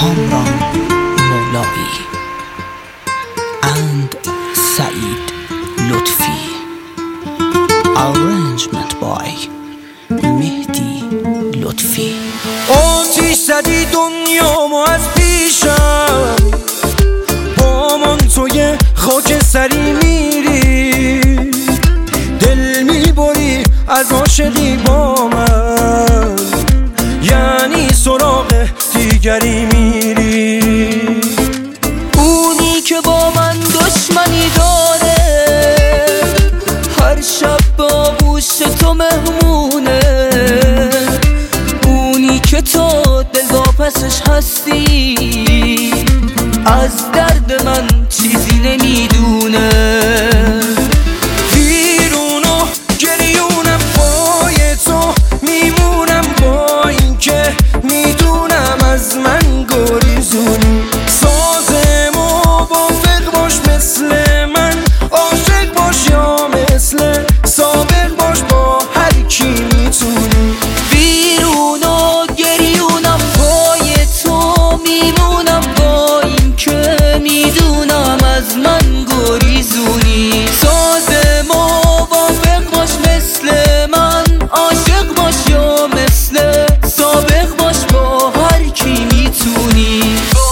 کامران مولایی and سعید لطفی. Arrangement by مهدی لطفی. آتیش زدی دنیامو از پیشم، با من توی خاک سری میری، دل میبری از عاشقی با من، یعنی سراغ دیگری میری. اونی که با من دشمنی داره، هر شب با گوش تو مهمونه، اونی که تو دلواپسش هستی، از درد من چیزی نمیدونه. بیرونو گریونم پای تو میمونم، با این که میدونم از من گریزونی. ساز موافق باش مثل من، عاشق باش یا مثل سابق باش، با هر کی میتونی. بیرونو گریونم پای تو میمونم، با این که میدونم از من گریزونی. ساز موافق باش مثل من، عاشق باش یا مثل سابق باش، با هر کی میتونی.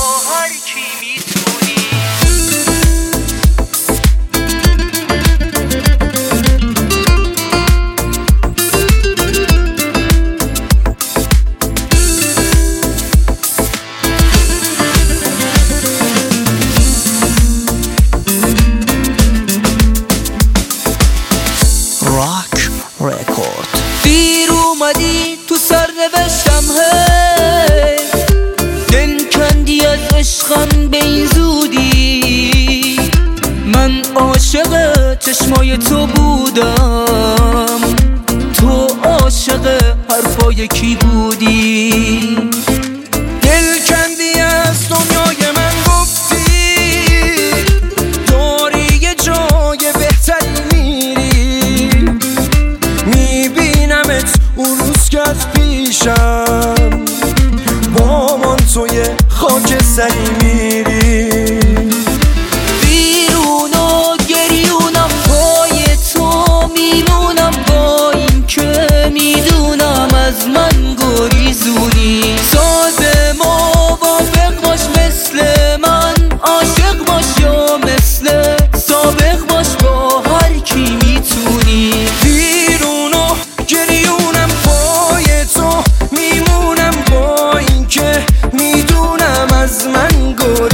راک رکورد. دیر اومدی تو سرنوشتم، هی دل کندی از عشقم به این زودی. من عاشق چشمای تو بودم، تو عاشق حرفای کی بودی؟ دل کندی از دنیای من، گفتی داری یه جای بهتری میری. میبینمت اون روز که از پیشم، با من توی خاک سری میری. بیرونو گریونم پای تو میمونم، با این که میدونم از من گریزونی. ساز موافق باش مثل من، عاشق باش یا مثل سابق باش، با هر کی میتونی. بیرونو گریونم پای تو میمونم، با این که میدونم از من